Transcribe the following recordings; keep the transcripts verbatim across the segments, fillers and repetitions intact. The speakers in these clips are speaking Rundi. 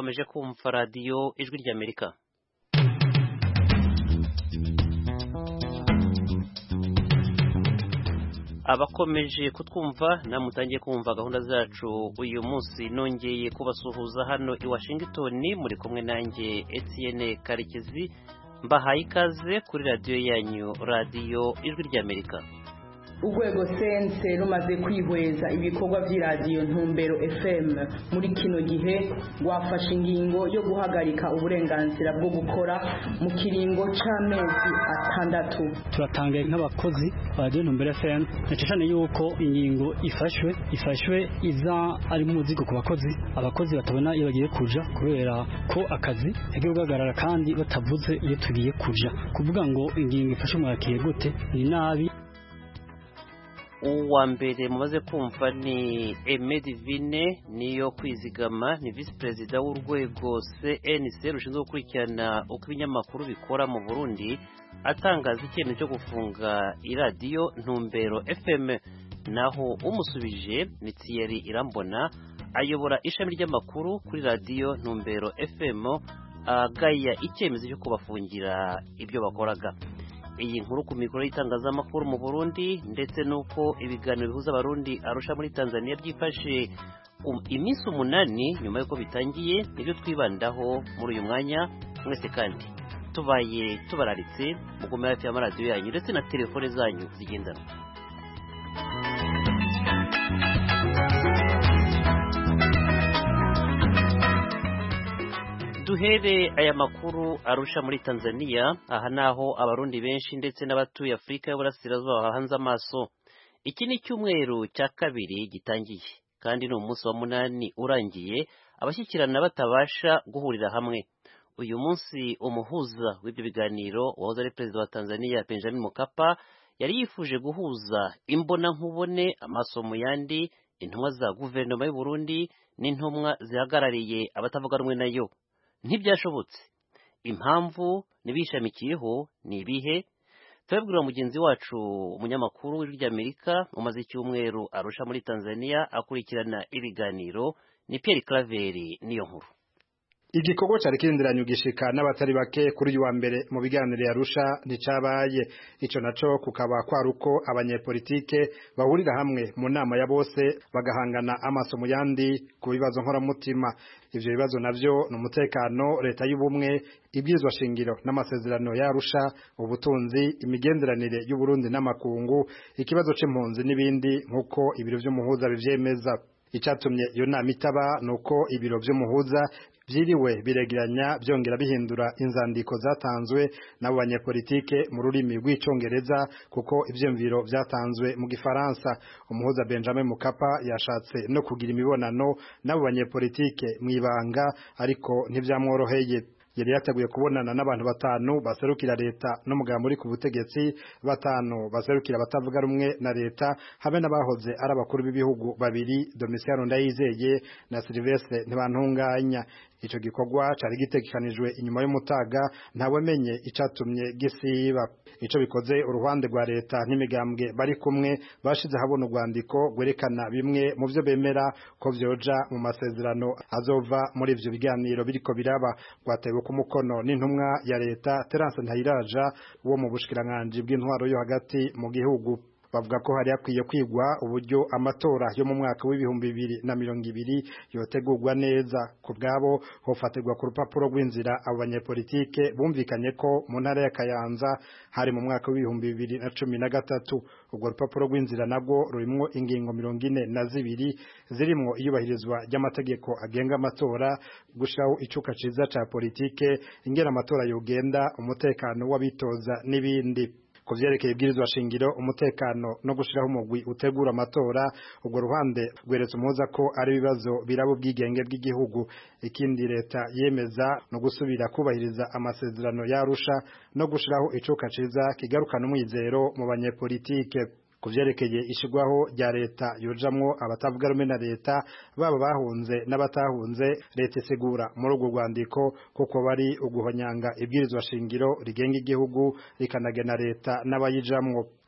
mukomeje kumva radiyo ijwi ry'Amerika. Abakomeje kutwumva namutangiye kumva gahunda zacu uyu munsi nongeye kubasuhuza hano i Washington muri kumwe nanjye Etienne Karekezi mbahaye ikaze kuri radiyo yanyu radiyo ijwi ry'Amerika. Urwego sense rumaze kwihweza ibikorwa by'iradiyo Ntumbero F M muri kino gihe rwafashe ingingo yo guhagarika uburenganzira bwo gukora mu kiringo c'amezi atandatu. Turatangaye nk'abakozi ba radiyo Ntumbero F M nacishane yuko ingingo ifashwe ifashwe iza ari mu muzigo ku bakozi abakozi batabona iyo bagiye kuja kubera ko akazi yagiye guhagarara kandi batavuze iyo tugiye kuja kuvuga ngo ingingo ifashe mu yakiye gute ni nabi. Uwa mbere mumaze kumva ni Emedivine niyo kwizigama ni vice president w'urwego C N C rushinzwe gukurikirana uko ibinyamakuru bikora mu Burundi atangaza ikintu cyo gufunga iradiyo Ntumbero F M, naho umusubije ni Thierry Irambona ayobora ishami ry'amakuru kuri radiyo Ntumbero F M agaya icyemezo cyo kubafungira ibyo bakoraga. Iyi nkuru ku mikoro y'itangazamakuru mu Burundi ndetse nuko ibiganiro bihuza abarundi Arusha muri Tanzania byifashe um, iminsi umunani nyuma yuko bitangiye nibyo twibandaho muri uyu mwanya. Mwese kandi tubaye tubararitse mugume hafi y'amaradiyo yanyu ndetse na telefone zanyu zigendanwa. Duhere aya makuru Arusha muri Tanzania, aha naho abarundi benshi ndetse n'abatuye Afrika y'Uburasirazuba bahanze amaso. Iki ni cyumweru cya kabiri gitangiye kandi ni umunsi wa munani urangiye abashyikirana batabasha guhurira hamwe. Uyu munsi umuhuza w'ibyo biganiro wahoze ari perezida wa Tanzania Benjamin Mkapa yari yifuje guhuza imbona nkubone amaso mu yandi intumwa za guverinoma y'u Burundi n'intumwa zihagarariye abatavuga rumwe nayo. Ntibyashobotse. Impamvu nibishamikiyeho ni ibihe? Twebwira mugenzi wacu umunyamakuru w'ijwi ry'Amerika umaze icyumweru Arusha muri Tanzania akurikirana ibiganiro ni Pierre Claver niyo nkuru. Igikorwa cyari kirindiranye ugishika n'abatari bake kuri uyu wa mbere mu biganiro Arusha nticabaye. Ico naco kukaba kwaruko abanyepolitike bahurira hamwe mu nama ya bose bagahangana amaso mu yandi ku bibazo nkoramutima. Ivyo bibazo navyo ni umutekano, leta y'ubumwe, ibwirizwa shingiro n'amasezerano ya Arusha, ubutunzi, imigenderanire y'u Burundi n'amakungu, ikibazo c'impunzi n'ibindi nkuko ibiro vy'umuhuza bivyemeza. Icatumye iyo nama itaba nuko ibiro vy'umuhuza vyiriwe biregeranya byongera bihindura inzandiko zatanzwe n'abo banyepolitike mu rurimi rw'icongereza kuko ivyemviro vyatanzwe mu gifaransa. Umuhuza Benjamin Mkapa yashatse no kugira imibonano n'abo banyepolitike mwibanga ariko ntivyamworoheye. Yari yateguye kubonana n'abantu batanu baserukira leta n'umugambi uri ku butegetsi, batanu baserukira batavuga rumwe na leta, habe n'abahoze ari abakuru b'ibihugu babiri, Domitiano Ndayizeye na Sylvestre Ntibantunganya. Ico gikorwa cari gitegekanijwe inyuma y'umutaga ntawamenye icatumye gisiba. Ico bikoze uruhande rwa leta n'imigambwe bari kumwe bashize habona urwandiko gwerekana bimwe mu byo bemera ko vyoja mu masezerano azova muri ivyo biganiro biriko biraba. Rwatewe ku mukono n'intumwa ya leta Terence Ntayiraja wo mu bushikiranganje bw'intwaro yo hagati mu gihugu. Bavuga ko hari akwiye kwigwa uburyo amatora yo mu mwaka w'ibihumbi bibiri na mirongo ibiri yotegurwa neza. Ku bwabo hofatirwa ku rupapuro rw'inzira abo banyepolitike bumvikanye ko mu ntara ya Kayanza hari mu mwaka w'ibihumbi bibiri na cumi na gatatu. Ubwo rupapuro rw'inzira nabwo rurimwo ingingo mirongo ine na zibiri zirimwo iyubahirizwa ry'amategeko agenga amatora, gushiraho icuka ciza ca politike, ingena amatora yogenda, umutekano w'abitoza n'ibindi. Kuvyerekeye ibwirizwa shingiro, umutekano no gushiraho umugwi utegura amatora, ubwo ruhande rweretse umuhuza ko ari ibibazo birabo bwigenge bw'igihugu. Ikindi leta yemeza no gusubira kubahiriza amasezerano ya Arusha no gushiraho icuka ciza kigarukana umwizero mu banyepolitike. Kuvyerekeye ishigwaho rya leta yojamwo abatavuga rumwe na leta, baba bahunze n'abatahunze, leta isigura muri urwo rwandiko kuko bari uguhonyanga ibwirizwa shingiro rigenga igihugu rikanagena leta n'abayijamwo.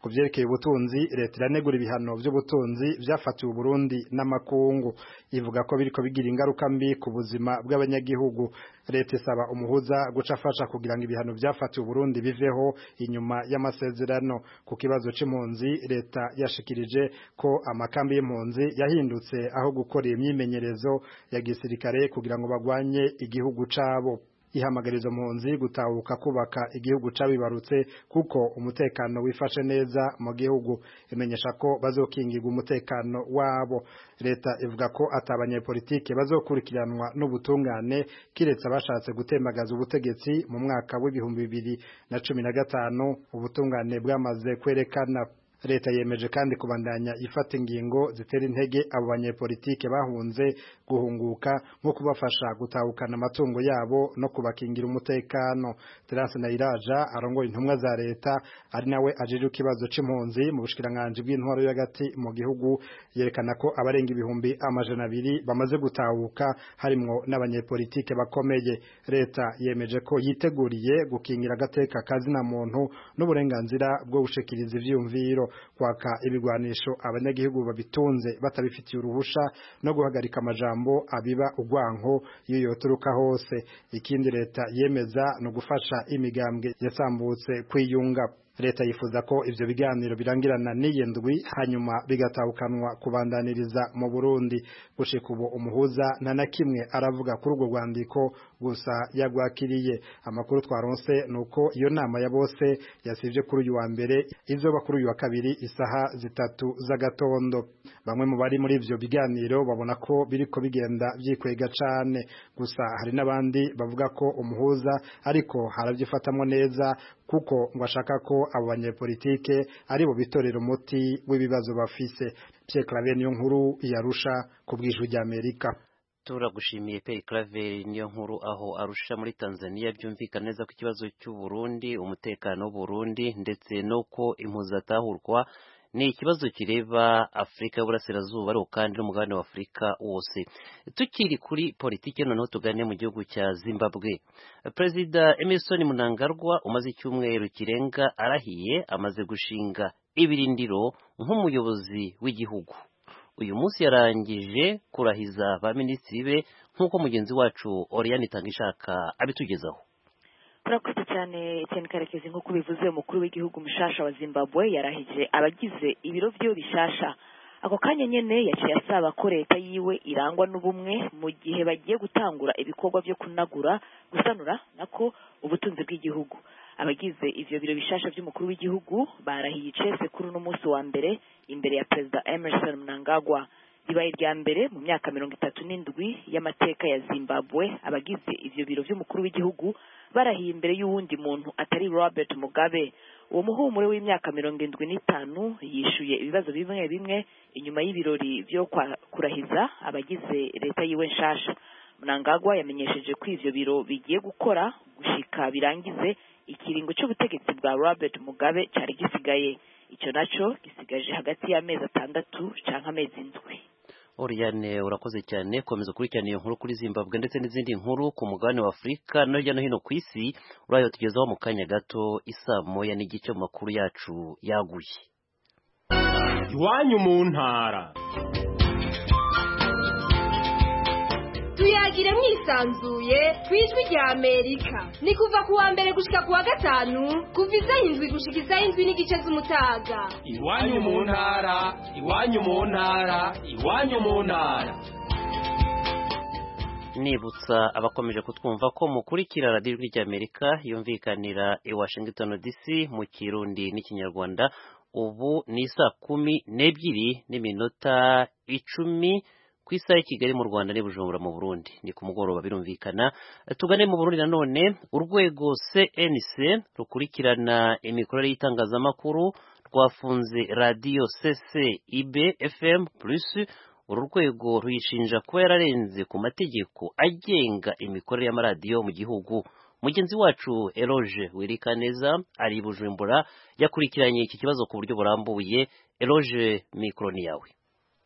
ku vyerekeye ubutunzi leta iranegura ibihano vy'ubutunzi vyafatiwe Burundi n'amakungu ivuga ko biriko bigira ingaruka mbi ku buzima bw'abanyagihugu leta isaba umuhuza guca afasha kugira ngo ibihano vyafatiwe Burundi biveho inyuma y'amasezerano ku kibazo c'impunzi leta yashikirije ko amakambi y'impunzi yahindutse aho gukora imyimenyerezo ya gisirikare kugira ngo bagwanye igihugu cabo ihamagarizo mpunzi gutahuka kubaka igihugu cabibarutse kuko umutekano wifashe neza mu gihugu imenyesha ko bazokingirwa umutekano wabo leta ivuga ko atabanyepolitike bazokurikiranwa n'ubutungane kiretse abashatse gutembagaza ubutegetsi mu mwaka w'ibihumbi bibiri na cumi na gatanu ubutungane bwamaze kwerekana leta yemeje kandi kubandanya ifata ingingo zitera intege abo banyepolitike bahunze guhunguka nko kubafasha gutahukana amatungo yabo no kubakingira umutekano Terence Nayiraja arongoye intumwa za leta ari nawe ajeje ikibazo c'impunzi mu bushikiranganje bw'intwaro y'agati mu gihugu yerekana ko abarenga ibihumbi amajana abiri bamaze gutahuka harimwo n'abanyepolitike bakomeye leta yemeje ko yiteguriye gukingira agateka kazina muntu n'uburenganzira bwo gushikiriza ivyumviro kwaka ibigwanisho abanyagihugu babitunze batabifitiye uruhusha no guhagarika amajambo abiba ugwanko iyo yoturuka hose ikindi leta yemeza no gufasha imigambwe yasambutse kwiyunga leta yifuza ko ivyo biganiro birangirana n'iyendwi hanyuma bigataukanwa kubandaniriza mu Burundi gushika ubu umuhuza nta na kimwe aravuga kuri urwo rwandiko gusa yagwakiriye amakuru twaronse nuko iyo nama ya bose yasivye kuri uyu wa mbere izoba kuri uyu wa kabiri isaha zitatu z'agatondo bamwe mu bari muri ivyo biganiro babona ko biriko bigenda vyikwega cane gusa hari n'abandi bavuga ko umuhuza ariko haravyifatamwo neza kuko ngo ashaka ko abo banyepolitike ari bo bitorera umuti w'ibibazo bafise Pierre Claver niyo nkuru yarusha ku bw'ijwi ry'Amerika turagushimiye Pierre Claver niyo nkuru aho arusha muri Tanzania byumvikana neza ku kibazo cy'u Burundi umutekano w'u Burundi ndetse nuko impuzatahurwa ni ikibazo kireba Afrika y'Uburasirazuba ariko kandi n'umugabane wa Afrika wose tukiri kuri politike noneho tugane mu gihugu cya Zimbabwe President Emmerson Mnangagwa umaze icyumweru kirenga arahiye amaze gushinga ibirindiro nk'umuyobozi w'igihugu uyu munsi yarangije kurahiza ba minisitiri be nk'uko mugenzi wacu Oriane Tangishaka abitugezaho Turakoze cyane Etienne Karekezi nk'uko bivuze umukuru w'igihugu mushasha wa Zimbabwe yarahije abagize ibiro byo bishasha ako kanya nyene yaciye asaba ko leta yiwe irangwa n'ubumwe mu gihe bagiye gutangura ibikorwa byo kunagura gusanura nako ubutunzi bw'igihugu abagize ivyo biro bishasha by'umukuru w'igihugu barahiye icese kuri no munsi wa mbere imbere ya President Emmerson Mnangagwa ribaye rya mbere mu myaka mirongo itatu n'indwi y'amateka ya Zimbabwe abagize ivyo biro by'umukuru w'igihugu barahiye imbere y'uwundi muntu atari Robert Mugabe uwo muhumure w'imyaka mirongo indwi n'itanu yishuye ibibazo bimwe bimwe inyuma y'ibirori byo kurahiza abagize leta yiwe nshasha Mnangagwa yamenyesheje ko ivyo biro bigiye gukora gushika birangize ikiringo cy'ubutegetsi bwa Robert Mugabe cyari gisigaye icyo naco gisigaje hagati y'amezi atandatu canke amezi indwi Oriane urakoze cyane komeza kurikirana iyo nkuru kuri Zimbabwe ndetse n'izindi nkuru ku mugabane wa Afrika no hirya no hino ku isi urayo tugezaho mu kanya gato isaa moya n'igice mu makuru yacu yaguye iwanyu mu ntara tuyagire mwisanzuye kwijwi rya Amerika ni kuva kuwa mbere gushika kuwa gatanu kuva isaha indwi gushika isaha indwi n'igice z'umutaga iwanyu mu ntara iwanyu mu ntara iwanyu mu ntara nibutsa abakomeje kutwumva ko mukurikira radio rya Amerika yumvikanira i Washington D C mu Kirundi n'ikinyarwanda ubu ni saa kumi n'ebyiri n'iminota icumi ku isaha ya Kigali mu Rwanda n'Ibujumbura mu Burundi ni ku mugoroba birumvikana tugane mu Burundi nanone urwego C N C rukurikirana imikorere y'itangazamakuru rwafunze radio C C I B F M plus uru rwego ruyishinja kuba yararenze ku mategeko agenga imikorere y'amaradiyo mu gihugu mugenzi wacu Eloge Wirikaneza ari Bujumbura yakurikiranye iki kibazo ku buryo burambuye Eloge mikroni yawe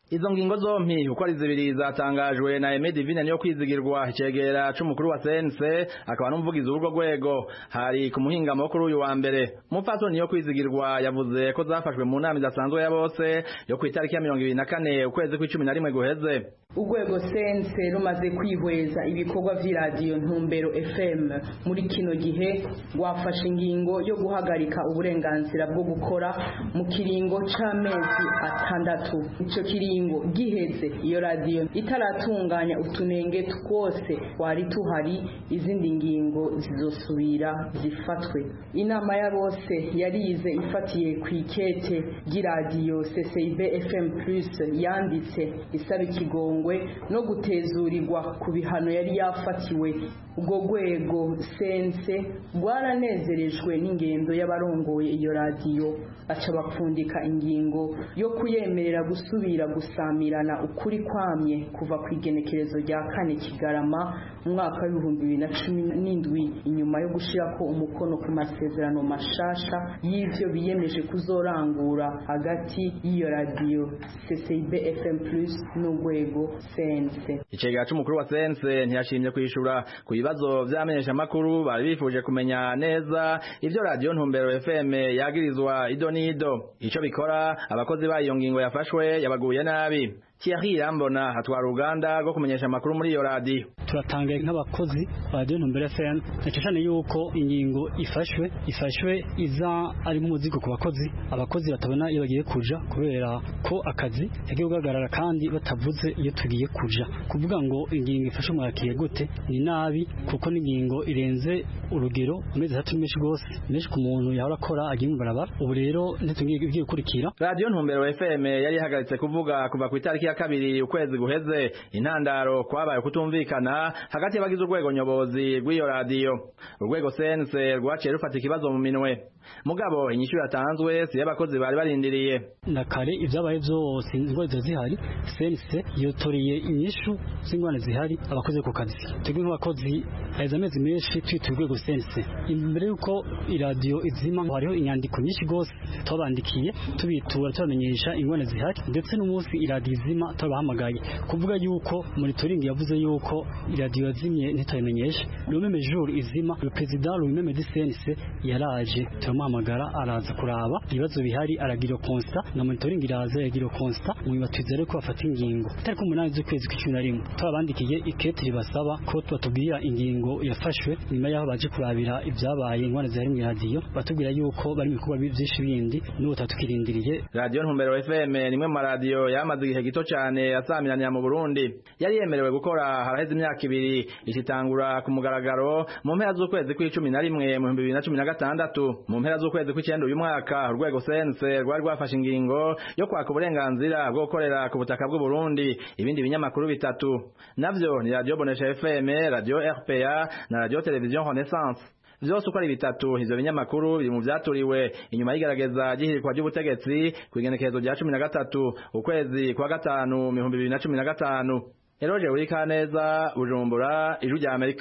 Izo ngingo zompi uko ari zibiri zatangajwe na Aimé Divine niyo kwizigirwa icegera c'umukuru wa C N C akaba n'umuvugizi w'urwo rwego hari ku muhingamo kuri uyu wa mbere. Umupfasoni niyo kwizigirwa yavuze ko zafashwe mu nama idasanzwe ya bose yo ku itariki ya mirongo ibiri na kane ukwezi kw'icumi na rimwe guheze. Urwego C N C rumaze kwihweza ibikorwa vy'iradiyo Ntumbero F M muri kino gihe rwafashe ingingo yo guhagarika uburenganzira bwo gukora mu kiringo c'amezi atandatu. Ico kiringo giheze iyo radiyo itaratunganya utunenge twose wari tuhari, izindi ngingo zizosubira zifatwe. Inama ya bose yarize ifatiye ku ikete ry'iradiyo C C I B F M plus yanditse isaba ikigongwe no gutezurirwa ku bihano yari yafatiwe. Ubwo rwego C N C rwaranezerejwe n'ingendo y'abarongoye iyo radiyo baca bapfundika ingingo yo kuyemerera gusubira gusamirana ukuri kwamye kuva ku igenekerezo rya kane Kigarama mu mwaka w'ibihumbi bibiri na cumi n'indwi, inyuma yo gushirako umukono ku masezerano mashasha y'ivyo biyemeje kuzorangura hagati y'iyo radiyo C C I B F M plus n'urwego C N C. Icegera c'umukuru wa C N C ntiyashimye kwishura ku bibazo vy'amenyesha makuru bari bifuje kumenya neza ivyo radiyo Ntumbero F M yagirizwa idonido. Ico bikora abakozi bayo ngingo yafashwe yabaguye nabi. Thierry Rambona hatwara uruganda rwo kumenyesha amakuru muri iyo radiyo. Turatangaye nk'abakozi ba radiyo Ntumbero F M cyane yuko ingingo ifashwe ifashwe iza ari mu muzigo ku bakozi abakozi batabona iyo bagiye kuja kubera ko akazi yagiye guhagarara kandi batavuze iyo tugiye kuja. Kuvuga ngo ingingo ifashe murakiye gute ni nabi kuko n'ingingo irenze urugero amezi atatu menshi gose menshi ku muntu yahora akora agiye mu barabara. Ubu rero ntitungiye gukurikira radiyo Ntumbero F M yari ihagaritse kuvuga kuva ku itariki ya kabiri ukwezi guheze. Intandaro kwabaye kutumvikana hagati y'abagize urwego nyobozi rw'iyo radiyo. Urwego C N C rwaciye rufata ikibazo mu minwe, mugabo inyishu yatanzwe si y'abakozi bari barindiriye. Na kare ivyabaye vyose ingorane zihari C N C yotoriye inyishu z'ingorane zihari abakozi ku kazi. Twebwe nk'abakozi haize amezi menshi twita urwego C N C. Imbere yuko iradiyo izima hariho inyandiko nyinshi gose twabandikiye tubitura tubamenyesha ingorane zihari, ndetse n'umunsi iradiyo izima turabahamagaye kuvuga yuko monitoring yavuze yuko iradiyo yazimye ntitayimenyesha. Le même jour izima le président le même du C N C yaraje turamuhamagara araza kuraba ibibazo bihari aragira constat na monitoring iraza yagira constat mu batwizere ko bafata ingingo. Tariko umunani z'ukwezi kw'icumi na rimwe twabandikiye ikete ribasaba ko batubwira ingingo yafashwe nyuma yaho baje kurabira ibyabaye ingwane zari mu radiyo batubwira yuko bari mu kuba byinshi bindi n'ubu tatukirindiriye. Radio Ntumbero F M nimwe mu radio yamaze igihe gito cyane yasamiranya mu Burundi, yari yemerewe gukora haraheze imyaka ibiri ishitangura ku mugaragaro mu mpera z'ukwezi kw'icumi na rimwe mu bibiri na cumi na gatandatu. Mu mpera z'ukwezi kw'icenda uyu mwaka urwego C N C rwari rwafashe ingingo yo kwaka uburenganzira bwo gukorera ku butaka bw'u Burundi ibindi binyamakuru bitatu, navyo ni Radio Bonesha F M, Radio R P A na Radio Television Renaissance. Vyose uko ari bitatu ivyo binyamakuru biri mu vyaturiwe inyuma y'igerageza gihirikwa ry'ubutegetsi kw'igenekerezo rya cumi na gatatu ukwezi kwa gatanu mu bihumbi bibiri na cumi na gatanu. Eroje Urikaneza, Bujumbura, Ijwi rya Amerika.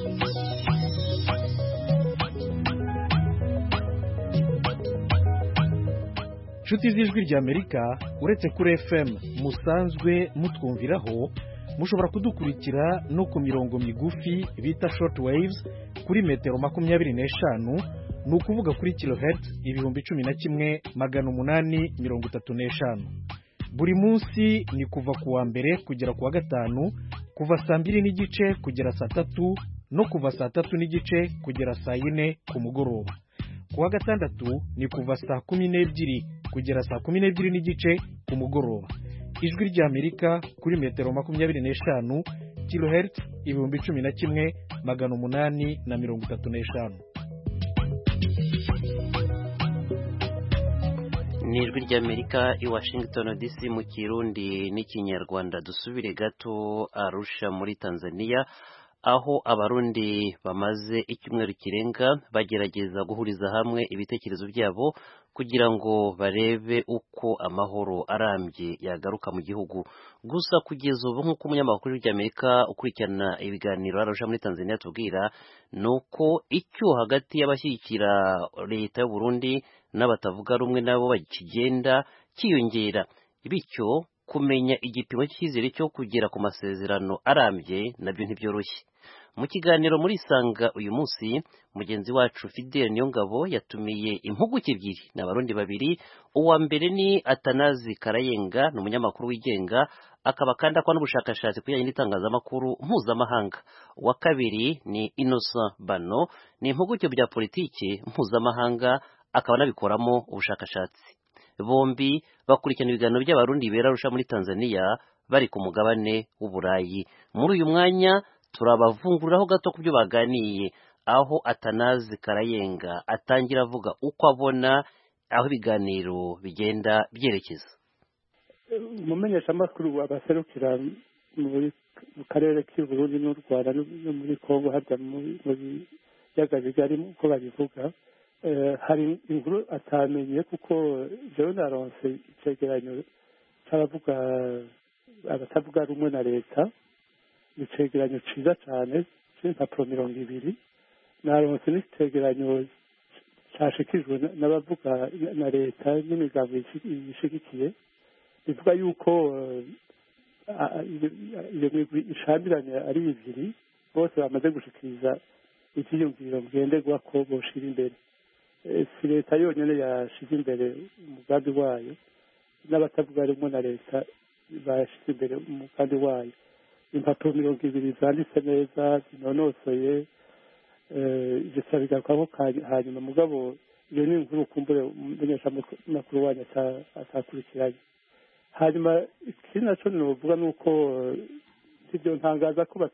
Nshuti z'Ijwi rya Amerika, uretse kuri F M musanzwe mutwumviraho, mushobora kudukurikira no ku mirongo migufi bita short waves kuri metero makumyabiri n'eshanu, ni ukuvuga kuri kilohertz ibihumbi cumi na kimwe magana umunani mirongo itatu n'eshanu. Buri munsi ni kuva ku wa mbere kugera ku wa gatanu, kuva saa mbiri n'igice kugera saa tatu no kuva saa tatu n'igice kugera saa yine ku mugoroba. Ku wa gatandatu ni kuva saa kumi n'ebyiri kugera saa kumi n'ebyiri n'igice ku mugoroba. Ijwi rya Amerika kuri metero makumyabiri n'eshanu, kilohertz ibihumbi cumi na kimwe magana umunani na mirongo itatu n'eshanu. Ni Ijwi rya Amerika i Washington D C mu Kirundi n'ikinyarwanda. Dusubire gato Arusha muri Tanzania, aho abarundi bamaze icyumweru kirenga bagerageza guhuriza hamwe ibitekerezo byabo kugira ngo barebe uko amahoro arambye yagaruka mu gihugu. Gusa kugeza ubu nk'uko umunyamakuru w'Amerika ukurikirana ibiganiro Arusha muri Tanzania tubwira, nuko icyo hagati y'abashyigikira leta y'u Burundi n'abatavuga rumwe nabo bakigenda kiyongera, bityo kumenya igipimo cy'izere cyo kugera ku masezerano arambye nabyo ntibyoroshye. Mu kiganiro muri Isanga uyu munsi mugenzi wacu Fidel Niyongabo yatumiye impuguke ebyiri n'abarundi babiri. Uwa mbere ni Atanazi Karayenga, ni umunyamakuru wigenga akaba kandi akora n'ubushakashatsi ku bijyanye n'itangazamakuru mpuzamahanga. Uwa kabiri ni Innocent Bano, ni impuguke bya politiki mpuzamahanga akaba anabikoramo ubushakashatsi. Bombi bakurikirana ibiganiro by'abarundi bera Arusha muri Tanzania bari ku mugabane w'Uburayi. Muri uyu mwanya turabavunguriraho gato ku byo baganiye, aho Atanazi Karayenga atangira avuga uko abona aho ibiganiro bigenda byerekeza. Umumenyeshamakuru abaserukira muri mu karere k'Uburundi n'u Rwanda no muri Kongo hajya muri yaga bigari uko babivuga, hari inkuru atamenye kuko jewe naronse icegeranyo cy'abavuga abatavuga rumwe na leta, icegeranyo ciza cyane c'impapuro mirongo ibiri. Naronse n'icegeranyo cyashikijwe n'abavuga na leta n'imigambi ishigikiye, bivuga yuko iyo migwi ishambiranye ari bibiri, bose bamaze gushikiriza ivyiyumviro ngenderwa ko boshira imbere. Si leta yonyine yashize imbere umugambi wayo, n'abatavuga rumwe na leta bashize imbere umugambi wayo. Impapuro mirongo ibiri zanditse neza zinonosoye, zisa bigarukaho hanyuma mugabo iyo ni inkuru kumbure umumenyeshamakuru wanyu atakurikiranye. Hanyuma ikindi naco novuga nuko sivyo ntangaza ko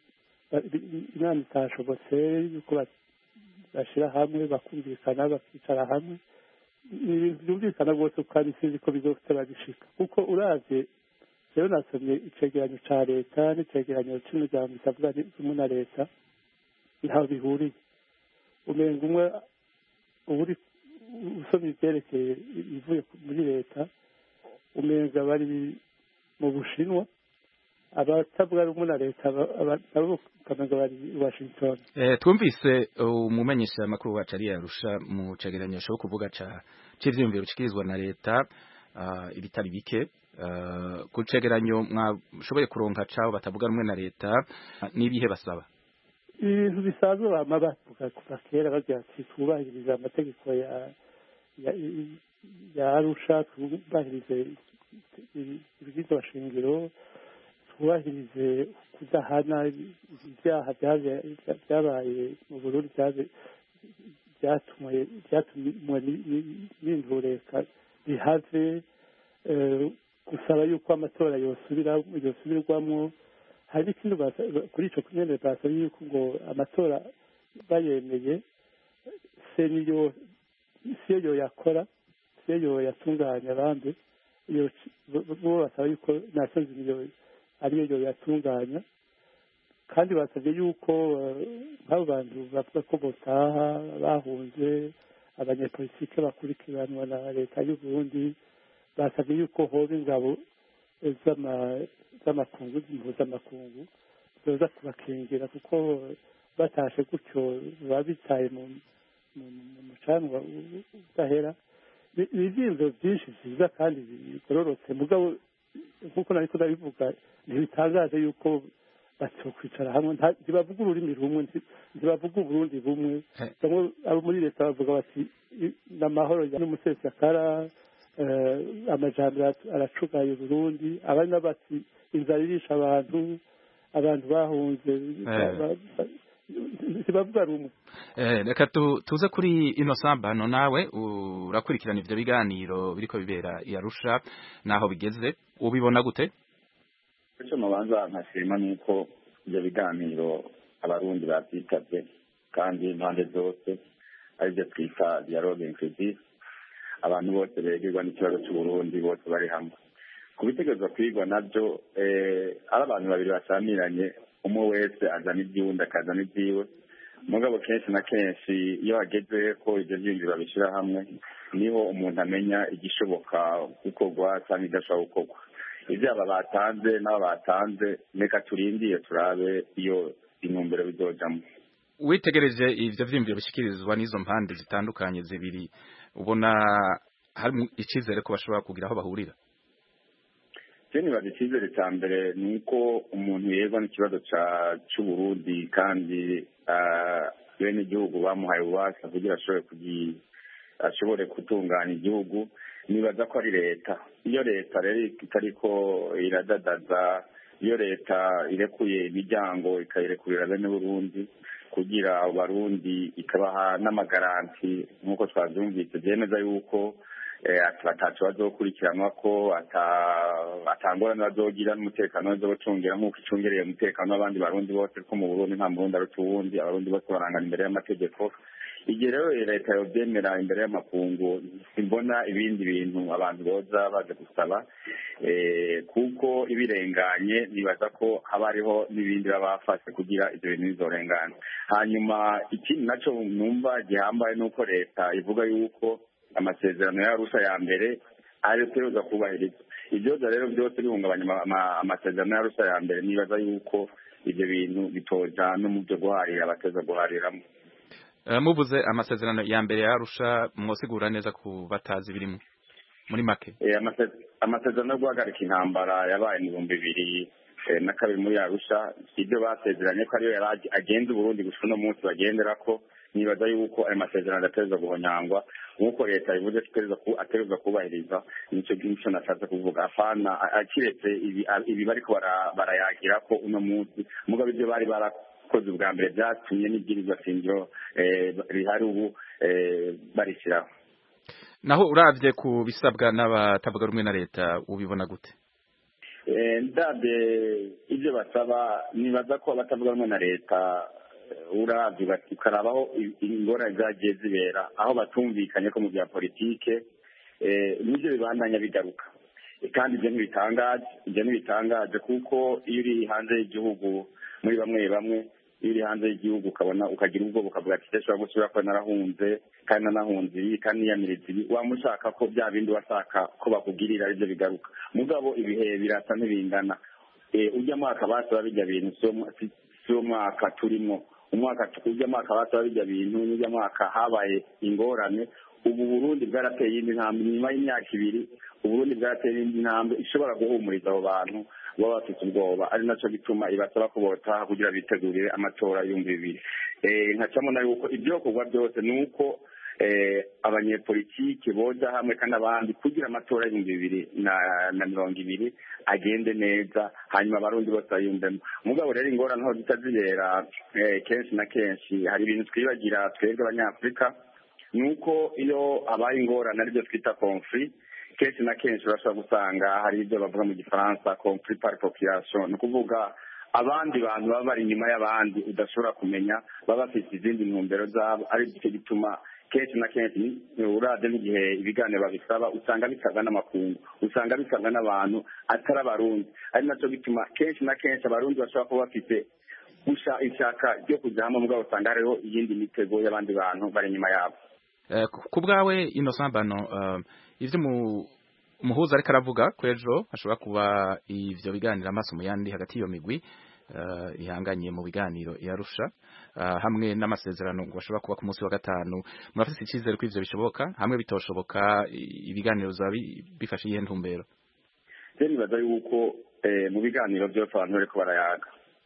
inama itashobotse yuko bashira hamwe bakumvikana bakicara hamwe, byumvikana rwose kandi sinzi ko bizofite bagishika, kuko uravye rero nasomye icegeranyo ca leta n'icegeranyo c'imigambi itavuga rumwe na leta ntaho bihuriye. Umenga umwe uburi usomye ivyerekeye ivuye muri leta umenga bari mu Bushinwa, abatavuga rumwe na leta nabo ukamenga bari Washington. Eh, twumvise umumenyesha makuru wacu ari Arusha mu cegeranyo cyo kuvuga ca c'ivyiyumviro bikirizwa na leta uh, ibitari bike uh, ku cegeranyo mwashoboye kuronka caho batavuga rumwe na leta nibihe basaba. Ibintu bisanzwe bama bavuga kuva kera bagira ati twubahiriza amategeko ya ya, ya Arusha, twubahirize ibigize abashingiro, twubahirize kudahana ibyaha byabaye mu Burundi byatumwe byatumwe n'indureka bihave, gusaba yuko amatora yosubira yosubirwamo. Hari n'ikindi kuri ico nyene basaba yuko ngo amatora bayemeye se niyo siyo yo yakora siyo yo yatunganya abandi, iyo bo basaba yuko nasozi niyo ariyo yo yatunganya, kandi basabye yuko nk'abo bantu bavuga ko botaha bahunze, abanyepolitike bakurikiranwa na leta y'u Burundi, basabye yuko hoba ingabo z'amakungu z'impuzamakuru zoza kubakingira, kuko batashe gutyo baba bitaye mu mucanwa udahera. Ibivyimviro byinshi vyiza kandi bigororotse, mugabo nk'uko nariko ndabivuga ntibitangaje yuko batokwicara hamwe, ntibavuga ururimi rumwe, ntibavuga Uburundi bumwe. Bamwe abo muri leta bavuga bati n'amahoro n'umusesekara, amajambere aracugaye Burundi, abandi bati inzara irisha abantu, abantu bahunze, ntibavuga rumwe. Eh, reka tuze kuri Innocent Bano, nawe urakurikirana ivyo biganiro biriko bibera i Arusha naho bigeze, ubibona gute? Icyo mubanza nkashima nuko ibyo biganiro abarundi bavyitavye, kandi impande zose aribyo twita dialogue inclusive, abantu bose begerwa n'ikibazo c'Uburundi bose bari hamwe. Kubitegerezwa kwigwa navyo ari abantu babiri basamiranye, umwe wese azana ivyundi akazana ivyiwe, mugabo kenshi na kenshi iyo hageze ko ivyo vyiyumviro babishira hamwe niho umuntu amenya igishoboka gukorwa canke idashobora gukorwa. Ivyo aba batanze n'abo batanze reka turindiye turabe iyo intumbero bizojamwo. Witegereje ivyo vyiyumviro bishikirizwa n'izo mpande zitandukanye zibiri, ubona hari icizere ko bashobora kugira aho bahurira? je nibaza icyizere cya mbere ni uko umuntu yegwa n'ikibazo cy'uburundi kandi bene igihugu bamuhaye ububasha kugira ashobore kugi ashobore gutunganya igihugu, nibaza ko ari leta. Iyo leta rero itariko iradadaza, iyo leta irekuye imiryango ikayirekurira bene Burundi kugira abarundi ikabaha n'amagaranti nk'uko twabyumvise byemeza yuko batacu bazokurikiranwa ko atangorane bazogira n'umutekano bazocungira nk'uko icungereye umutekano w'abandi barundi bose ko mu Burundi nta murundi aruta uwundi, abarundi bose barangana imbere y'amategeko. Igihe rero leta yobyemera imbere y'amakungu, simbona ibindi bintu abantu boza baje gusaba kuko ibirenganye nibaza ko haba hariho n'ibindi baba bafashe kugira ibyo bintu bizorengana. Hanyuma ikindi naco numva gihambaye nuko leta ivuga yuko amasezerano y'Arusha ya mbere ari teruza kubahiriza. Ibyo rero byose bihungabanya amasezerano y'Arusha ya mbere, nibaza yuko ibyo bintu bitoja no mu byo guharira abateza guhariramo. Mubuze amasezerano ya mbere y'Arusha mwosigura neza ku batazi birimo muri make. Amasezerano yo guhagarika intambara yabaye mu bihumbi bibiri na kabiri muri Arusha, ibyo basezeranye ko ariyo agenza Burundi gushika no munsi bagendera ko, nibaza yuko ayo masezerano adateza guhonyangwa nk'uko leta ivuze atereza kubahiriza. Nico gico nashatse kuvuga, afana akiretse ibi bariko barayagira ko uno munsi mugabo ibyo bari bara koze ubwa mbere byatumye n'ibwirizwa shingiro rihari ubu barishyiraho. Naho uravye ku bisabwa n'abatavuga rumwe na leta ubibona gute? Ndabye ibyo basaba, nibaza ko abatavuga rumwe na leta uravye ukarabaho ingorane zagiye zibera aho batumvikanye ko mu bya politike n'ibyo bibandanya bigaruka, kandi ibyo ntibitangaje ibyo ntibitangaje kuko iyo uri hanze y'igihugu muri bamwe bamwe iyo uri hanze y'igihugu ukabona ukagira ubwoba ukavuga ati ndashobora gusubira ko narahunze kandi nanahunze ibi kandi niyamiriza ibi, wamushaka ko bya bindi washaka ko bakugirira aribyo bigaruka. Mugabo ibihe birasa ntibingana. Ujya mwaka basaba bijya bintu si umwaka turimo, umwaka ujya mwaka basaba bijya bintu n'ujya mwaka habaye ingorane. Ubu Burundi bwarateye indi ntambwe nyuma y'imyaka ibiri, Uburundi bwarateye indi ntambwe ishobora guhumuriza abo bantu baba bafite ubwoba, ari naco bituma ibasaba kubota kugira bitegurire amatora y'ibihumbi bibiri. Nkacamo na yuko ibyo kugwa byose nuko abanyepolitike boja hamwe kandi abandi kugira amatora y'ibihumbi bibiri na mirongo ibiri agende neza, hanyuma abarundi bose bayumvemo. Mugabo rero ingorane aho zitazibera kenshi na kenshi, hari ibintu twibagira twebwe abanyafurika, nuko iyo abaye ingorane aribyo twita conflit, kenshi na kenshi urashobora gusanga hari ibyo bavuga mu gifaransa conflit par population, ni ukuvuga abandi bantu baba bari inyuma y'abandi udashobora kumenya, baba bafite izindi ntumbero zabo. ari cyo gituma kenshi na kenshi uravye n'igihe ibiganiro babisaba usanga bisabwa n'amakungu, usanga bisabwa n'abantu atari abarundi. Ari naco gituma kenshi na kenshi abarundi bashobora kuba bafite gusha ishaka ryo kuja hamwe, mugabo usanga hariho iyindi mitego y'abandi bantu bari inyuma yabo. Ku bwawe Innocent Bano, ivyo umuhuza ariko aravuga kwejo hashobora kuba ivyo biganiro amaso mu yandi hagati y'iyo migwi ihanganye mu biganiro yarusha hamwe n'amasezerano ngo bashobora kuba ku munsi wa gatanu, murafite icyizere ko ivyo bishoboka? Hamwe bitoshoboka ibiganiro zaba bifashe iyihe ntumbero? Je nibaza yuko mu biganiro byose abantu bariko barayaga,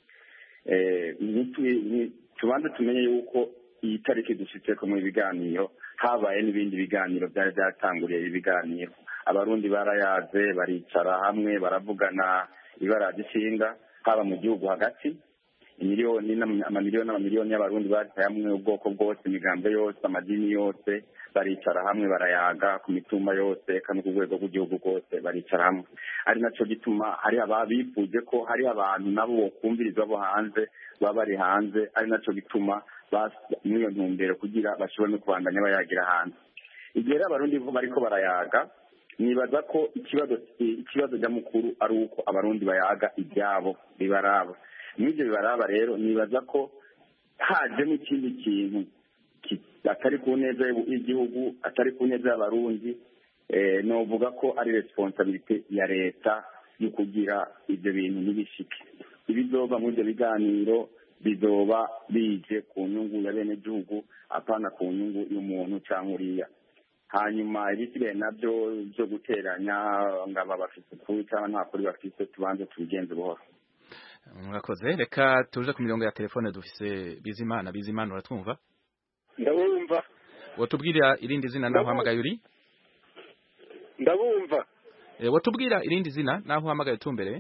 tubanze tumenye yuko iyi tariki dushitseko mu biganiro habaye n'ibindi biganiro byari byatanguriye ibi biganiro. Abarundi barayaze baricara hamwe baravugana ibara gishinga, haba mu gihugu hagati imiliyoni n'amamiliyoni n'amamiliyoni y'abarundi bari hamwe, ubwoko bwose, imigambo yose, amadini yose baricara hamwe barayaga ku mitumba yose kandi ku rwego rw'igihugu rwose baricara hamwe. Ari naco gituma hari ababifuje ko hari abantu nabo bokumviriza bo hanze baba bari hanze, ari naco gituma muri iyo ntumbero kugira bashobore no kubandanya bayagira hanze. Igihe abarundi bariko barayaga, nibaza ko ikibazo ikibazo nyamukuru ari uko abarundi bayaga ibyabo bibaraba. N'ibyo bibaraba rero nibaza ko haje n'ikindi kintu atari ku neza y'igihugu, atari ku neza y'abarundi, novuga ko ari responsabilité ya leta yo kugira ibyo bintu ntibishike. Ibizova muri ibyo biganiro bizoba bije ku nyungu ya bene gihugu, apana ku nyungu y'umuntu cyangwa uriya. hanyuma ibisigaye nabyo byo guteranya ngo aba bafite ukuri cyangwa nta kuri bafite tubanze tubigenze buhoro. Murakoze, reka tuje ku mirongo ya telefone dufise Bizimana. Bizimana uratwumva? Ndabumva. Watubwira irindi zina naho uhamagaye uri? Ndabumva. Eh, watubwira irindi zina naho uhamagaye tumbere?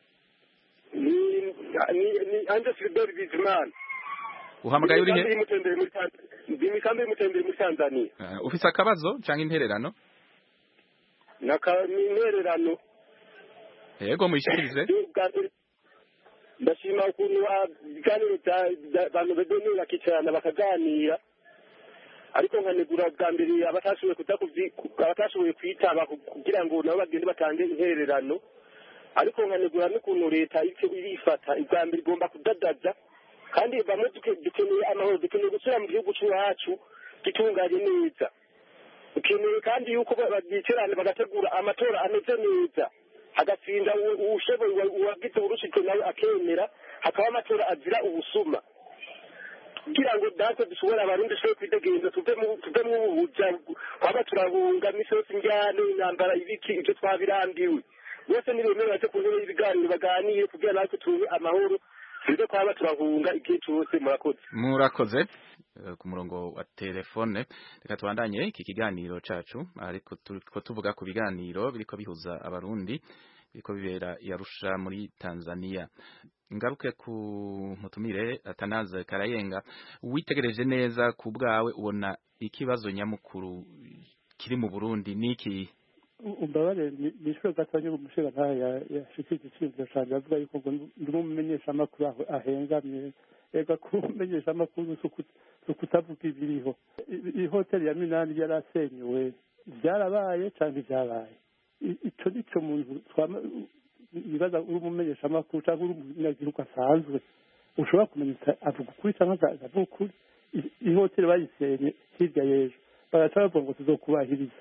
Ni ni ni Anje Philbert Bizimana. Uhamagaye uri he? Ndi mikambi mutembere muri Tanzania. Uh, ufise akabazo cyangwa intererano? Naka intererano. Yego muyishikirize. Ndashima ukuntu ibiganiro abantu bedonera kicarana bakaganira, ariko nkanegura bwa mbere abatashoboye abatashoboye kwitaba kugira ngo nabo bagende batange intererano, ariko nkanegura n'ukuntu leta icyo irifata ibwa mbere igomba kudadaza, kandi bamwe dukeneye amahoro, dukeneye gusubira mu gihugu cy'iwacu gitunganye neza, dukeneye kandi yuko bicarana bagategura amatora ameze neza, hagatsinda ushoboye uwagize urushiko nawe akemera, hakaba amatora azira ubusuma, kugira ngo natwe dushobora abarundi dushobore kwidegereza tuve mu buja kwaba turahunga misi yose injyane intambara ibiki ibyo twabirambiwe. Bose nibemera cyo ku ntebe y'ibiganiro baganiye kugira natwe tuve amahoro tuve kwaba turahunga igihe cyose. Murakoze. Murakoze. Ku murongo wa telefone reka tubandanye iki kiganiro cacu, ariko turiko tuvuga ku biganiro biriko bihuza abarundi biriko bibera yarusha muri Tanzania. Ngaruke ku mutumire Atanaze Karayenga, witegereje neza ku bwawe ubona ikibazo nyamukuru kiri mu Burundi niki? Umbabare nishwe gatanye mu mushinga ntayo yashikije ikintu cyane avuga yuko ngo umumenyesha amakuru ahengamye, ega kumenyesha amakuru sukutavuga ibiriho. I hoteli ya Minani yarasenywe, byarabaye cyangwa byabaye? Ico nico muntu twama bibaza uri umumenyesha amakuru cyangwa uri umunyagihugu asanzwe ushobora kumenya avuga ukuri cyangwa avuga ukuri. I hoteli bayisenye hirya y'ejo baraca bavuga ngo tuzokubahiriza,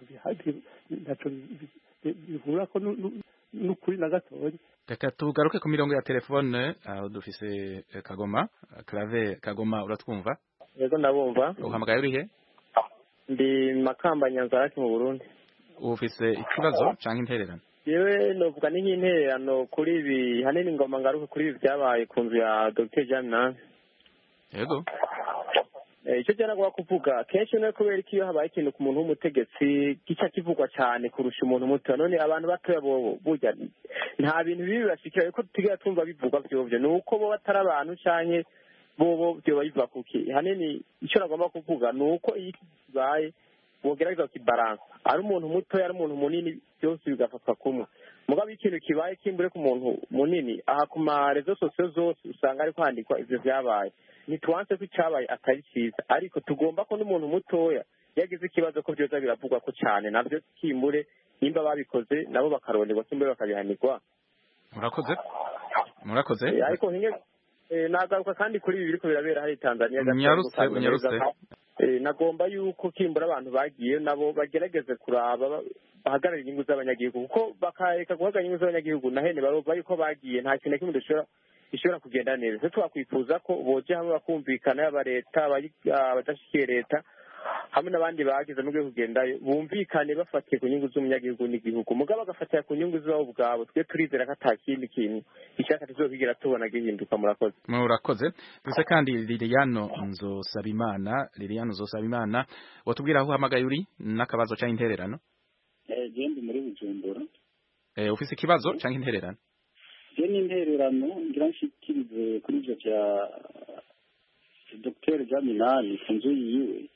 naco bihura ko n'ukuri na gatoya. Reka tugaruke ku mirongo ya telefone, aho dufise Kagoma Clave. Kagoma uratwumva? Yego ndabumva. Uhamagaye uri he? Ndi Makamba Nyanzarake mu Burundi. Ufise ikibazo canke intererano? Yewe novuga ni nk'intererano kuri ibi hanini ngoma ngaruke kuri ibi byabaye ku nzu ya Docteur Jamina. Yego. Icyo cyana kwa kuvuga kenshi no kubera iki iyo habaye ikintu ku muntu w'umutegetsi gica kivugwa cyane kurusha umuntu muto. None abantu batoya bo burya nta bintu bibi bashikira ko tugiye tumva bivugwa byovyo, nuko bo batari abantu cyane bobo byo bayiva kuki. Hanini icyo nagomba kuvuga nuko iyi kibaye bogerageza kibalance, ari umuntu muto ari umuntu munini byose bigafatwa kumwe. Mugabe ikintu kibaye kimbure ku muntu munini aha ku ma rezo sosiyo zose usanga ari kwandikwa ivyo byabaye. Nitwanse ko icyabaye atari cyiza, ariko tugomba ko n'umuntu mutoya yagize ikibazo ko byoza biravugwa ko cyane nabyo kimbure nimba babikoze nabo bakaronderwa kimbure bakabihanirwa. Murakoze. Murakoze. E, ariko hinge e, nagaruka kandi kuri ibi biriko birabera hari Tanzania Nyarutse nyarutse. E, nagomba yuko kimbura abantu bagiye nabo bagerageze kuraba bahagarara inyungu z'abanyagihugu, kuko bakareka guhagarara inyungu z'abanyagihugu nahene barova yuko bagiye nta kintu kimwe dushobora ishobora kugenda neza. Se twakwifuza ko boje hamwe bakumvikana yaba leta abadashikiye leta hamwe n'abandi bagize mu rwego kugendayo bumvikane bafatiye ku nyungu z'umunyagihugu n'igihugu, mugabo agafatira ku nyungu zabo ubwabo. Twe turizera ko ata kindi kintu ishaka tuzokigira tubona gihinduka. Murakoze. Murakoze. Duse kandi Liliano Nzosabimana. Liliano Nzosabimana, watubwira aho uhamagaye uri n'akabazo cyangwa intererano? Eh, jendi muri Bujumbura. Eh, ufise ikibazo cyangwa intererano? Je ni intererano ngira nshikirize kuri ivyo vya Docteur Jaminani ku nzu yiwe.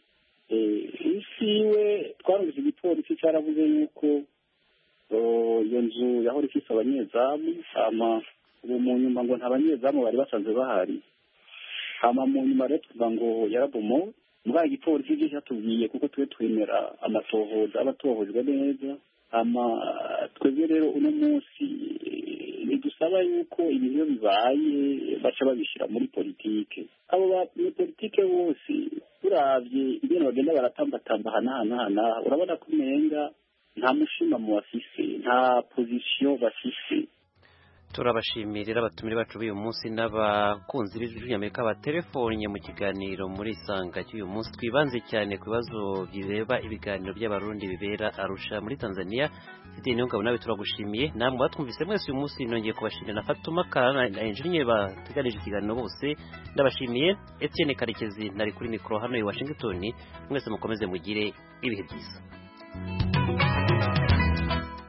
Isiwe twarumvise igipolisi cyaravuze yuko iyo nzu yahora ifise abanyezamu, hama ubu mu nyuma ngo nta banyezamu bari basanzwe bahari, hama mu nyuma rero tuvuga ngo yarabomowe. Mugabo igipolisi cyo cyatubwiye kuko twe twemera amatohoza aba atohojwe neza, hama twebwe rero uno munsi nidusaba yuko ibintu bibaye baca babishira muri politike. Abo ba politike bose uravye ibintu bagenda baratambatamba hana hana, urabona ko umenga nta mushima mu bafise, nta position bafise. turabashimirira abatumire bacu b'uyu munsi n'abakunzi b'ijwi ry'Amerika batelefonnye mu kiganiro muri Sanga cy'uyu munsi twibanze cyane ku bibazo bireba ibiganiro by'abarundi bibera Arusha muri Tanzania. Fidel Niyongabo nawe turagushimiye, namwe batwumvise mwese uyu munsi nongeye kubashimira na Fatuma Kana na engineer bateganije ikiganiro bose ndabashimiye. Etienne Karekezi nari kuri mikro hano i Washington, mwese mukomeze mugire ibihe byiza.